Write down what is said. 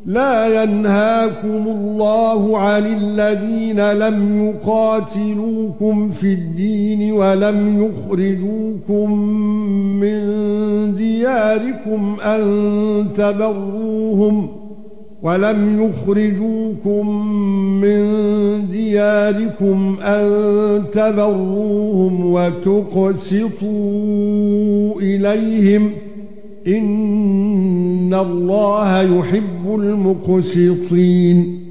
لا ينهاكم الله عن الذين لم يقاتلوكم في الدين ولم يخرجوكم من دياركم أن تبروهم وتقسطوا إليهم إن الله يحب المقسطين.